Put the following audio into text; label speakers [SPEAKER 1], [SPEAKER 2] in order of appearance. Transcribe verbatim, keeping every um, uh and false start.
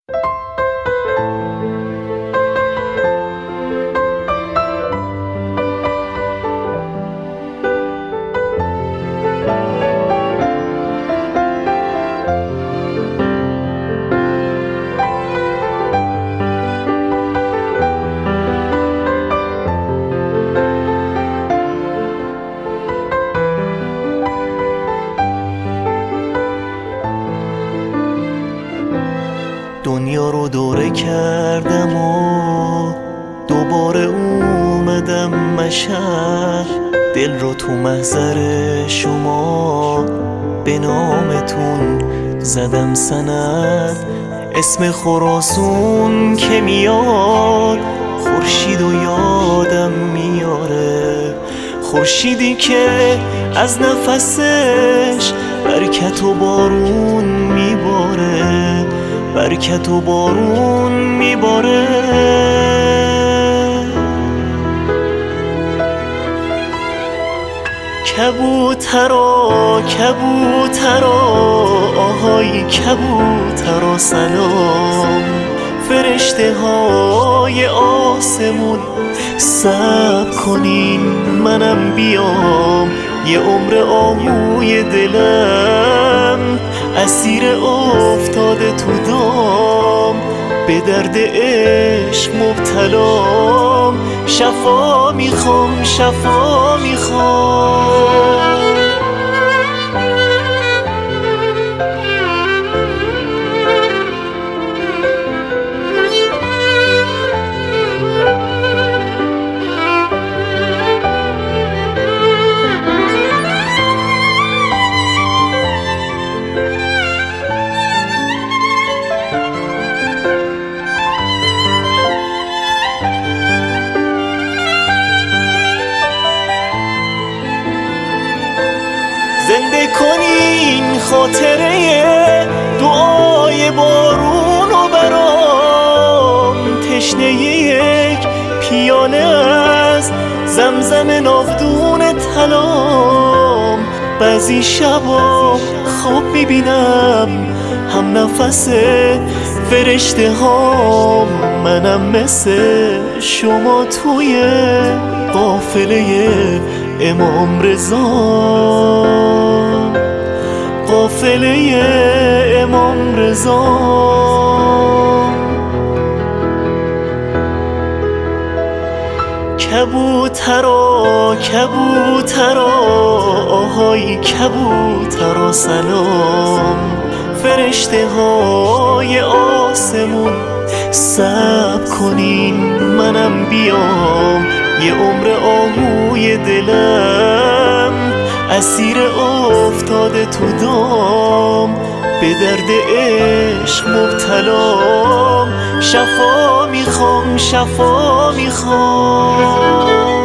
[SPEAKER 1] دنیا رو دوره کردم و دوباره اومدم مشهد، دل رو تو محضر شما به نامتون زدم سند. اسم خراسون که میاد خورشید و یادم میاره، خورشیدی که از نفسش برکت و بارون میباره، برکت و بارون میباره. کبوترا کبوترا آهای کبوترا سلام، فرشته های آسمون صبر کنین منم بیام، یه عمر آهوی دلم اسیر افتاده تو دام، به درد عشق مبتلام، شفا میخوام شفا میخوام. زنده کنین خاطره دعای بارون و برام، تشنه یک پیاله از زمزم ناودون طلام. بعضی شبا خواب میبینم هم نفس فرشته هام، منم مثل شما توی قافله امام رضا، قافله امام رضا. کبوترا کبوترا آهای کبوترا سلام، فرشته های آسمون صبر کنین منم بیام، یه عمر آهوی دلم اسیر افتاده تو دام، به درد عشق مبتلام، شفا میخوام شفا میخوام.